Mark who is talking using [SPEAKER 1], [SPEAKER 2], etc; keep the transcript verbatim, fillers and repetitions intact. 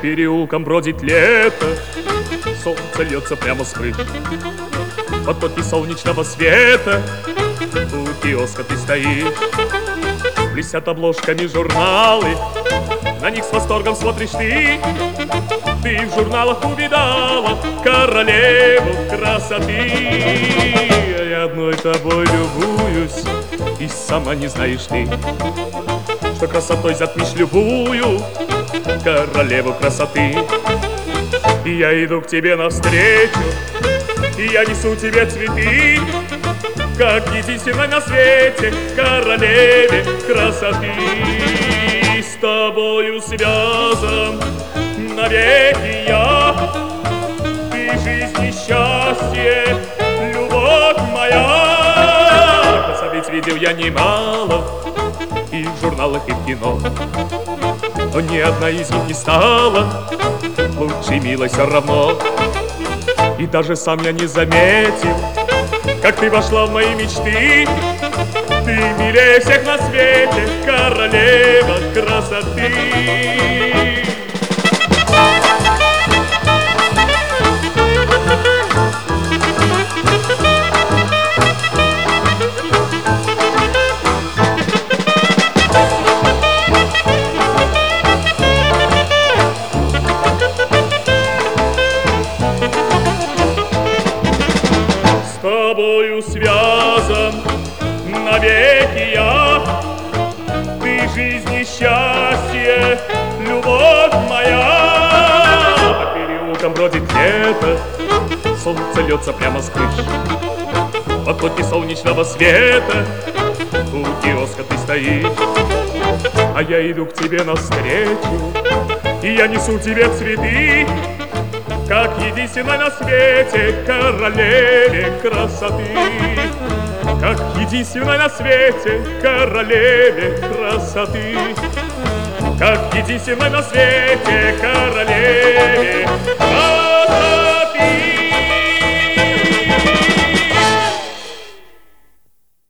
[SPEAKER 1] переулкам бродит лето, солнце льется прямо с крыш. Потоки солнечного света, у киоска ты стоишь. Блестят обложками журналы, на них с восторгом смотришь ты. Ты в журналах увидала королеву красоты. Я одной тобой любуюсь, и сама не знаешь ты, что красотой затмишь любую королеву красоты. И я иду к тебе навстречу, и я несу тебе цветы, как единственной на свете королеве красоты. С тобою связан навеки я, ты жизнь и счастье, любовь моя. Красавиц видел я немало и в журналах, и в кино, но ни одна из них не стала лучше, милой, все равно. И даже сам я не заметил, как ты вошла в мои мечты. Ты милее всех на свете, королева красоты. С тобою связан навеки я, ты жизнь и счастье, любовь моя. По переулкам бродит лето, солнце льется прямо с крыш. Потоки солнечного света, у киоска ты стоишь. А я иду к тебе навстречу, и я несу тебе цветы, как единственной на свете королеве красоты. Как единственной на свете королеве красоты. Как единственной на свете королеве